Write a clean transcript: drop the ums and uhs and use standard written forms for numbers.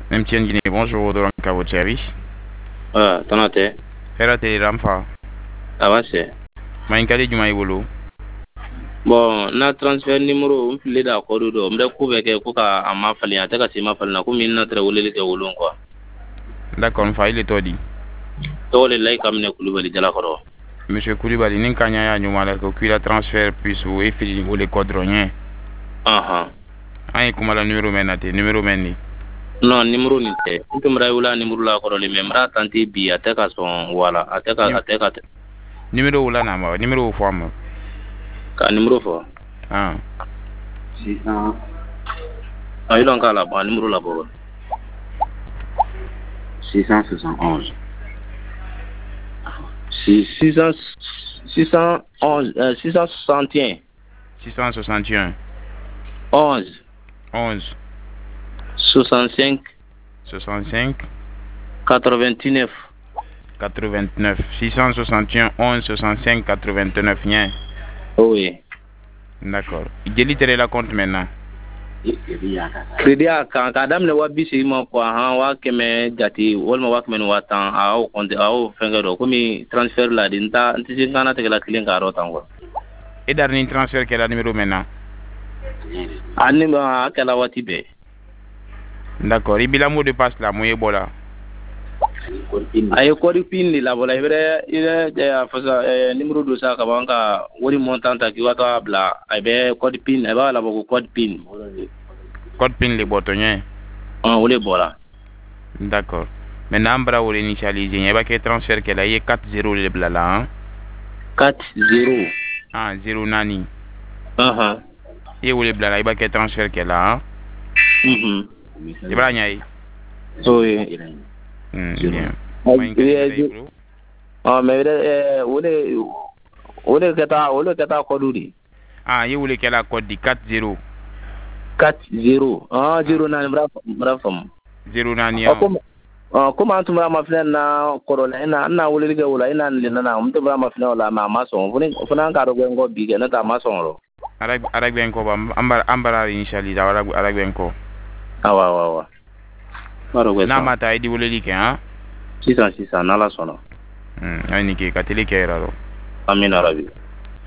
MTN Guinée, bonjour, donc à votre service. Tonate. Hera Ramfa. Avance. Mainkali Juma Ibolo. Bon, na transfer numéro le da ko do mbe ku be ke ku ka amma fali ata ka sima fali na ku min na tre wole ke wolon quoi. D'accord, fa ile todi. To le lay kam ne Koulibaly jala ko. Monsieur Koulibaly, nin kanya ya nyuma la ko kuila transfert plus ou efili ou le codronien. Aha. Ay kuma la numéro menate, numéro menni. Non, numéro ni te. Ntum ray wala numéro la ko le memra tanti bi ata ka son wala ata ka Numéro wala na ma, numéro fo am. Ka numéro fo. Ah. 600. Ay lon ka la ba numéro la bo. 671. 611 661 661 11 11 65 65 89 89 661 11 65 89 bien. Oui. D'accord. Déliter la compte maintenant. Crédit kan ka damne wa bisi ma ko wa keme jati wolma wa keme wa tan au konde au fengero komi transfert la dinta ntisi kana te la client ka rotan ko Et dernier transfert quel numéro maintenant? Anni ma kala wati be. D'accord. Il a mot de passe là, moye bola. Ay code pin ni la bola ibre ile ya fasa numéro do sa ka banka wori montanta ki wata bla ay be code pin ay ba la bo code pin. Code PIN les bâtonnets. Wole bola. D'accord. Maintenant, on va initialiser. Il y a un transfert qui est 4-0 le blala. 4-0. Ah, 0 nani. Et où le blala, il y a un transfert qui est là. C'est vrai, Niaï. Oui. Bien. Mais ole kata koduri. Ah, il voulait qu'elle a code 4-0. 4-0. 0 nani brafam. 0 nani. Kuma antum ma flen na corona na wole liga wala ina lina na umte ma flen wala ma mason funa ka ro ngo bige na ta mason ro arag ben ko ambara initialiser arag ben ko awa maro gwe na mata idi wole like ha 600 na la sono ay ni ke ka tele ke raro amina rabi